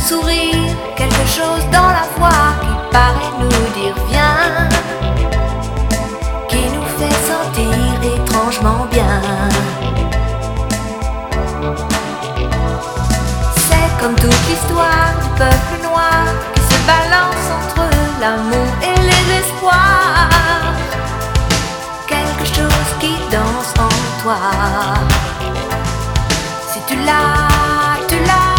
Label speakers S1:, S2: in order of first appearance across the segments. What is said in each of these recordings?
S1: sourire, quelque chose dans la voix qui paraît nous dire viens, qui nous fait sentir étrangement bien. C'est comme toute l'histoire du peuple noir qui se balance entre l'amour et les espoirs. Quelque chose qui danse en toi. Si tu l'as, tu l'as.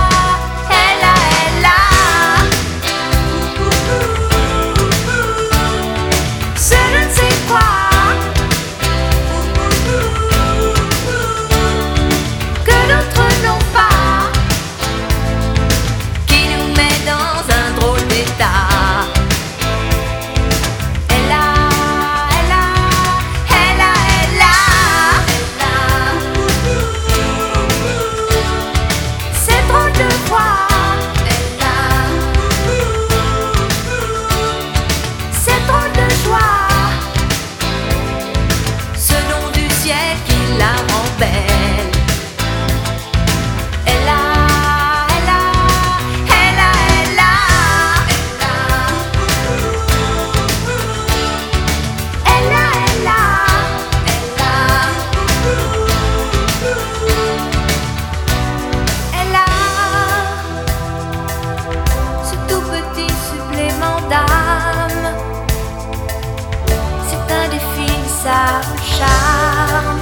S1: Ça charme,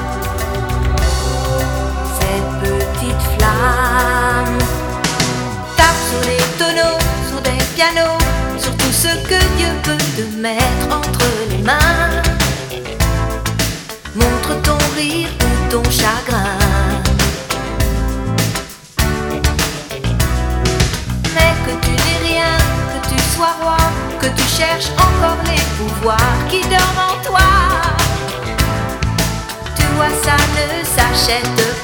S1: cette petite flamme tape sur les tonneaux, sur des pianos, sur tout ce que Dieu peut te mettre entre les mains. Montre ton rire ou ton chagrin, mais que tu n'aies rien, que tu sois roi, que tu cherches encore les pouvoirs qui dorment en toi. Tu vois, ça ne s'achète pas.